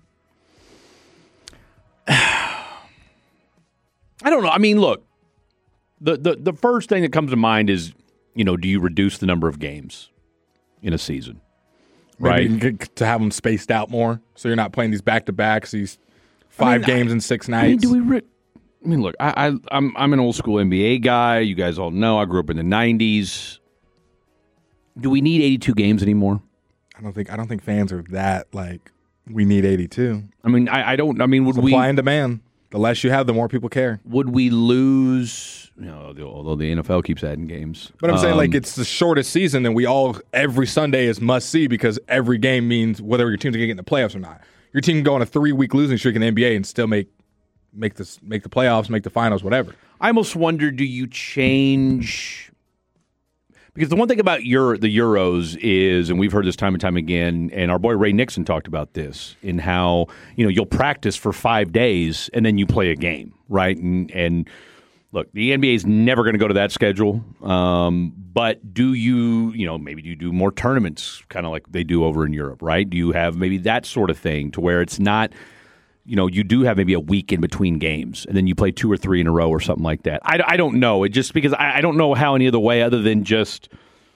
I don't know. I mean, look, the, the the first thing that comes to mind is, you know, do you reduce the number of games in a season? Maybe Right. to have them spaced out more, so you're not playing these back-to-backs, these five I mean, games I, in six I nights. mean, do we? Re- I mean, look, I, I I'm I'm an old school N B A guy. You guys all know I grew up in the nineties. Do we need eighty-two games anymore? I don't think I don't think fans are that like we need eighty-two. I mean, I, I don't. I mean, would Supply we? Supply and demand. The less you have, the more people care. Would we lose? You know, although the N F L keeps adding games. But I'm um, saying like it's the shortest season, and we all every Sunday is must see because every game means whether your team's gonna get in the playoffs or not. Your team can go on a three week losing streak in the N B A and still make make this make the playoffs, make the finals, whatever. I almost wonder: do you change? Because the one thing about Euro, the Euros is, and we've heard this time and time again, and our boy Ray Nixon talked about this, in how, you know, you'll practice for five days and then you play a game, right? And, and look, the N B A is never going to go to that schedule, um, but do you, you know, maybe do you do more tournaments, kind of like they do over in Europe, right? Do you have maybe that sort of thing to where it's not, you know, you do have maybe a week in between games, and then you play two or three in a row or something like that. I, I don't know. It just because I, I don't know how any other way other than just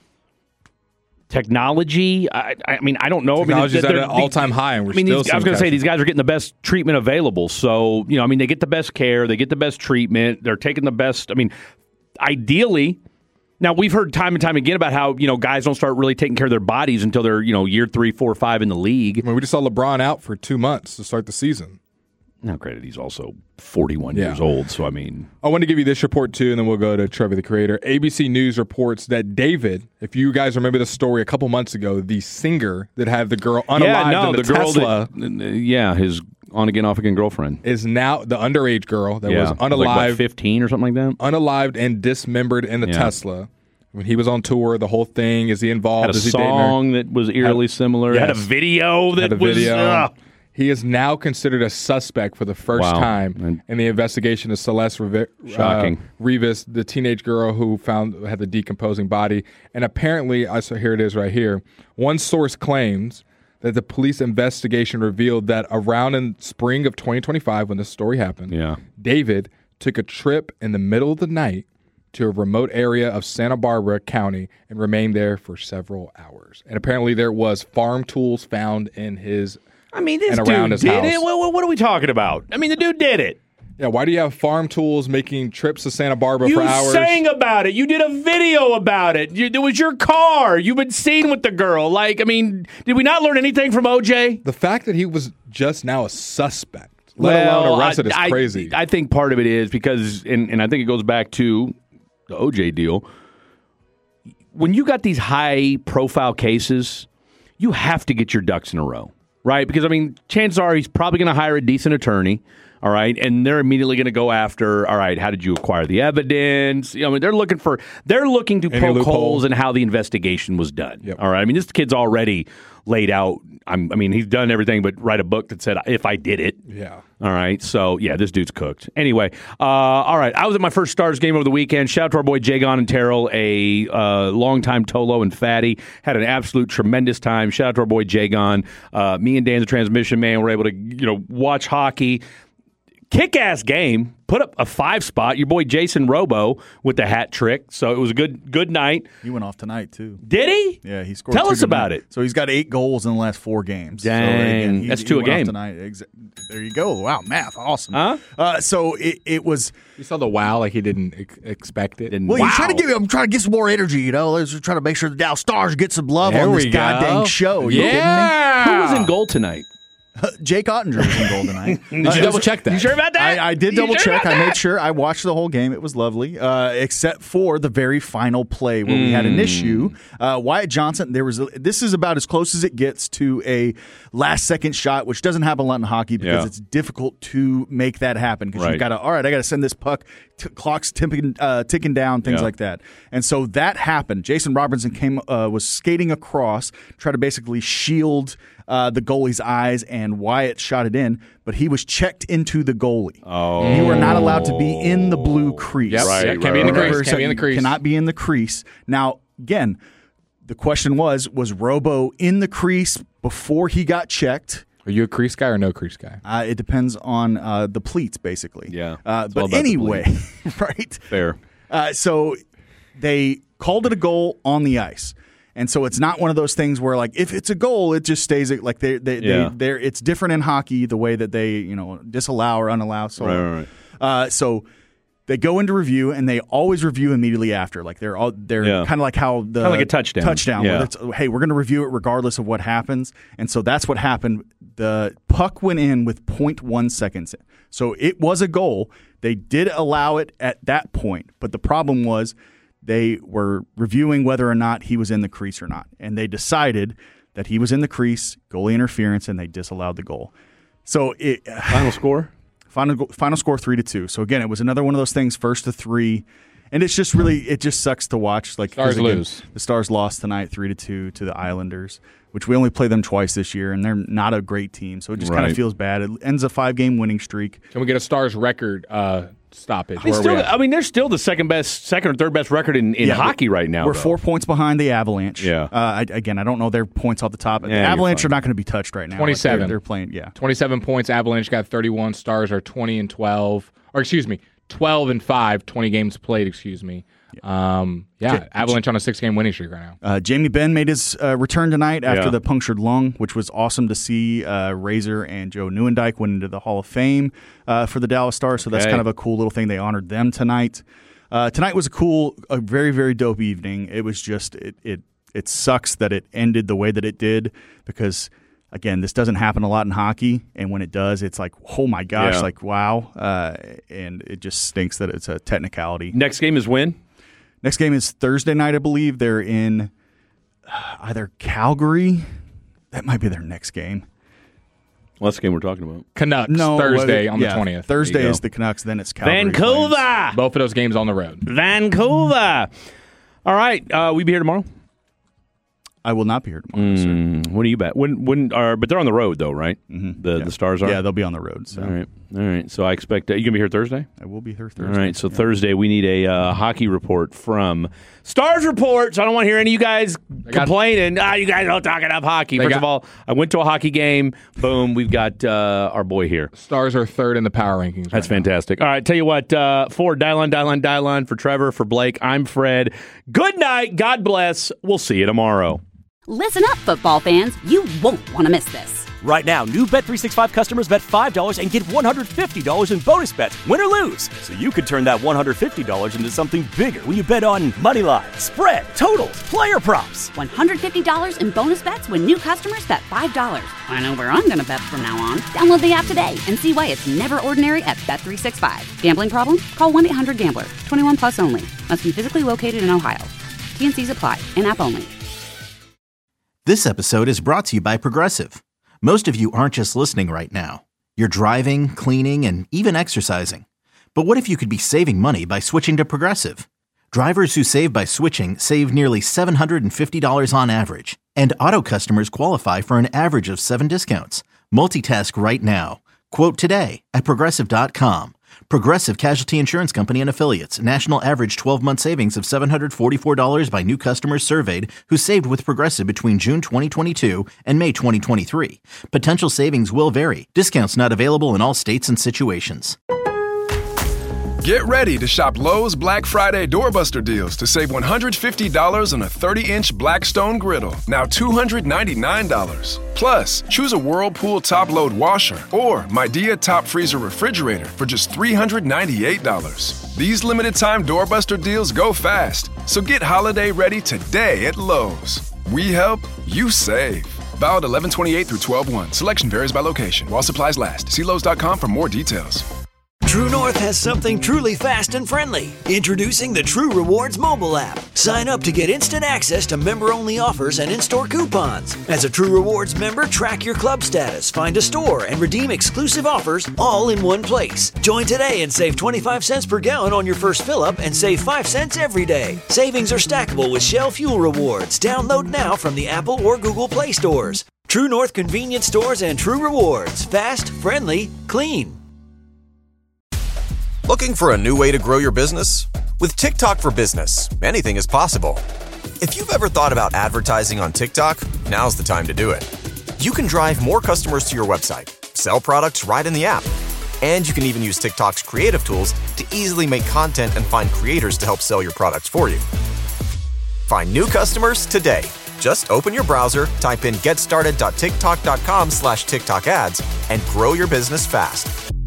technology. I, I mean, I don't know. Technology's I mean, at an all-time high, and we're I mean, still these, I was going to say these guys are getting the best treatment available. So, you know, I mean, they get the best care, they get the best treatment, they're taking the best. I mean, ideally. Now, we've heard time and time again about how, you know, guys don't start really taking care of their bodies until they're, you know, year three, four, five in the league. I mean, we just saw LeBron out for two months to start the season. Now, granted, he's also forty-one Yeah. years old, so I mean... I want to give you this report, too, and then we'll go to Trevor, the creator. A B C News reports that David, if you guys remember the story a couple months ago, the singer that had the girl unalived yeah, no, in the, the girl Tesla, that, yeah, his on-again, off-again girlfriend. is now the underage girl that yeah. was unalived, like, what, fifteen or something like that? unalived and dismembered in the Yeah. Tesla. When he was on tour, the whole thing, is he involved? Had a is he dating her? song that was eerily Had- similar. yes. Had a video that Had a was... video. ugh. He is now considered a suspect for the first Wow. time And- in the investigation of Celeste Revi- Shocking. Uh, Rivas, the teenage girl who found had the decomposing body. And apparently, I so here it is right here. One source claims that the police investigation revealed that around in spring of twenty twenty-five, when this story happened, Yeah. David took a trip in the middle of the night to a remote area of Santa Barbara County and remained there for several hours. And apparently, there was farm tools found in his. I mean, this and dude around his did house. it. What, what are we talking about? I mean, the dude did it. Yeah, why do you have farm tools making trips to Santa Barbara You for hours? sang about it. You did a video about it. You, it was your car. You've been seen with the girl. Like, I mean, did we not learn anything from O J? The fact that he was just now a suspect, let well, alone arrested, I, is crazy. I, I think part of it is because, and, and I think it goes back to the O J deal. When you got these high-profile cases, you have to get your ducks in a row. right? Because, I mean, chances are he's probably going to hire a decent attorney, all right? And they're immediately going to go after, all right, how did you acquire the evidence? You know, I mean, they're looking for, they're looking to Any poke loophole? holes in how the investigation was done, Yep. all right? I mean, this kid's already laid out, I'm, I mean, he's done everything but write a book that said, if I did it. Yeah. All right. So, yeah, this dude's cooked. Anyway, uh, all right. I was at my first Stars game over the weekend. Shout out to our boy Jagon and Terrell, a uh, longtime Tolo and Fatty. Had an absolute tremendous time. Shout out to our boy Jagon. Uh, me and Dan, the transmission man, were able to, you know, watch hockey. Kick-ass game. Put up a five spot. Your boy Jason Robo with the hat trick. So it was a good good night. He went off tonight, too. Did he? Yeah, he scored Tell two us about tonight. it. So he's got eight goals in the last four games. Dang. So again, he, That's he two a went off game. Tonight. Exa- there you go. Wow, math. Awesome. Huh? Uh, so it, it was... You saw the wow like he didn't ex- expect it. Well, wow. he's trying to give. I'm trying to get some more energy. You know, let's try to make sure the Dallas Stars get some love There on this we go. goddamn show. You Yeah. Who was in goal tonight? kidding me? Jake Ottinger was in goal tonight. Did you double check that? You sure about that? I, I did You double sure check. about I that? made sure. I watched the whole game. It was lovely, uh, except for the very final play where we had an Mm. issue. Uh, Wyatt Johnson. There was. A, this is about as close as it gets to a last second shot, which doesn't happen a lot in hockey because Yeah. it's difficult to make that happen because Right. you've got to. All right, I got to send this puck. T- clock's tipping, uh, ticking down, things Yeah. like that. And so that happened. Jason Robertson came uh, was skating across, try to basically shield uh, the goalie's eyes, and Wyatt shot it in, but he was checked into the goalie. Oh. You are not allowed to be in the blue crease. Yep. Right, Yeah, can't right, be in the right, crease. So Can't be in the you crease. Cannot be in the crease. Now, again, the question was, was Robo in the crease before he got checked? Are you a crease guy or no crease guy? Uh, it depends on uh, the pleats, basically. Yeah. Uh, It's all but about the anyway, right? Fair. Uh, so they called it a goal on the ice. And so it's not one of those things where, like, if it's a goal, it just stays like they they Yeah. they they're it's different in hockey the way that they you know disallow or unallow. So Right, right, right. Uh, so they go into review and they always review immediately after. Like they're all they're Yeah. kind of like how the Kinda like a touchdown. touchdown. Yeah. Where it's, hey, we're going to review it regardless of what happens. And so that's what happened. The puck went in with zero point one seconds. So it was a goal. They did allow it at that point, but the problem was they were reviewing whether or not he was in the crease or not, and they decided that he was in the crease, goalie interference, and they disallowed the goal. So it Final score? Final go- final score three to two. So again, it was another one of those things, first to three, and it's just really it just sucks to watch. Like 'cause Stars again, lose. The Stars lost tonight, three to two to the Islanders, which we only play them twice this year, and they're not a great team. So it just kind Right. of feels bad. It ends a five game winning streak. Can we get a Stars record uh, stoppage? I mean, Where are still, we at? I mean, they're still the second best, second or third best record in, in Yeah, hockey right now. We're though. four points behind the Avalanche. Yeah. Uh, I, again, I don't know their points off the top. Yeah, the you're Avalanche fine. are not going to be touched right now. Like, twenty-seven. they're, they're playing. Yeah. twenty-seven points. Avalanche got thirty-one. Stars are twenty and twelve. Or excuse me, twelve and five. twenty games played. Excuse me. Um, yeah, J- Avalanche on a six-game winning streak right now. Uh, Jamie Benn made his uh, return tonight after Yeah. the punctured lung, which was awesome to see. Uh, Razor and Joe Neuendijk went into the Hall of Fame uh, for the Dallas Stars, so that's Okay. kind of a cool little thing. They honored them tonight. Uh, tonight was a cool, a very, very dope evening. It was just it it it sucks that it ended the way that it did because. Again, this doesn't happen a lot in hockey, and when it does, it's like, oh my gosh, Yeah. like wow, uh, and it just stinks that it's a technicality. Next game is when? Next game is Thursday night, I believe. They're in uh, either Calgary. That might be their next game. Well, that's the game we're talking about. Canucks No, Thursday well, on yeah, the twentieth. Thursday There you is go. the Canucks. Then it's Calgary. Vancouver! Flames. Both of those games on the road. Vancouver! All right. Uh, we be here tomorrow? I will not be here tomorrow. sir. Mm, when are you back? When? When? Are, but they're on the road, though, right? Mhm. The Yeah. the Stars are? Yeah, they'll be on the road. So All right. All right. So I expect uh, you going to be here Thursday? I will be here Thursday. All right, so Yeah. Thursday we need a uh, hockey report from Stars Report. So I don't want to hear any of you guys got- complaining. Ah, you guys don't talk enough hockey. They First got- of all, I went to a hockey game. Boom, we've got uh, our boy here. Stars are third in the power rankings. That's right now. fantastic. All right, tell you what, uh, for Dylon, Dylon, Dylon, for Trevor, for Blake, I'm Fred. Good night. God bless. We'll see you tomorrow. Listen up, football fans. You won't want to miss this. Right now, new Bet three sixty-five customers bet five dollars and get one hundred fifty dollars in bonus bets, win or lose. So you could turn that one hundred fifty dollars into something bigger when you bet on money line, spread, totals, player props. one hundred fifty dollars in bonus bets when new customers bet five dollars. I know where I'm going to bet from now on. Download the app today and see why it's never ordinary at Bet three sixty-five. Gambling problem? Call one eight hundred gambler. twenty-one plus only. Must be physically located in Ohio. T N Cs apply. In-app only. This episode is brought to you by Progressive. Most of you aren't just listening right now. You're driving, cleaning, and even exercising. But what if you could be saving money by switching to Progressive? Drivers who save by switching save nearly seven hundred fifty dollars on average. And auto customers qualify for an average of seven discounts. Multitask right now. Quote today at Progressive dot com. Progressive Casualty Insurance Company and Affiliates. National average twelve-month savings of seven hundred forty-four dollars by new customers surveyed who saved with Progressive between June twenty twenty-two and May twenty twenty-three. Potential savings will vary. Discounts not available in all states and situations. Get ready to shop Lowe's Black Friday Doorbuster deals to save one hundred fifty dollars on a thirty-inch Blackstone griddle, now two hundred ninety-nine dollars. Plus, choose a Whirlpool top-load washer or Midea top freezer refrigerator for just three hundred ninety-eight dollars. These limited-time Doorbuster deals go fast, so get holiday ready today at Lowe's. We help, you save. Valid eleven twenty-eight through twelve one. Selection varies by location. While supplies last. See Lowe's dot com for more details. True North has something truly fast and friendly. Introducing the True Rewards mobile app. Sign up to get instant access to member-only offers and in-store coupons. As a True Rewards member, track your club status, find a store, and redeem exclusive offers all in one place. Join today and save twenty-five cents per gallon on your first fill-up and save five cents every day. Savings are stackable with Shell Fuel Rewards. Download now from the Apple or Google Play stores. True North convenience stores and True Rewards. Fast, friendly, clean. Looking for a new way to grow your business? With TikTok for Business, anything is possible. If you've ever thought about advertising on TikTok, now's the time to do it. You can drive more customers to your website, sell products right in the app, and you can even use TikTok's creative tools to easily make content and find creators to help sell your products for you. Find new customers today. Just open your browser, type in getstarted dot tiktok dot com slash TikTok ads, and grow your business fast.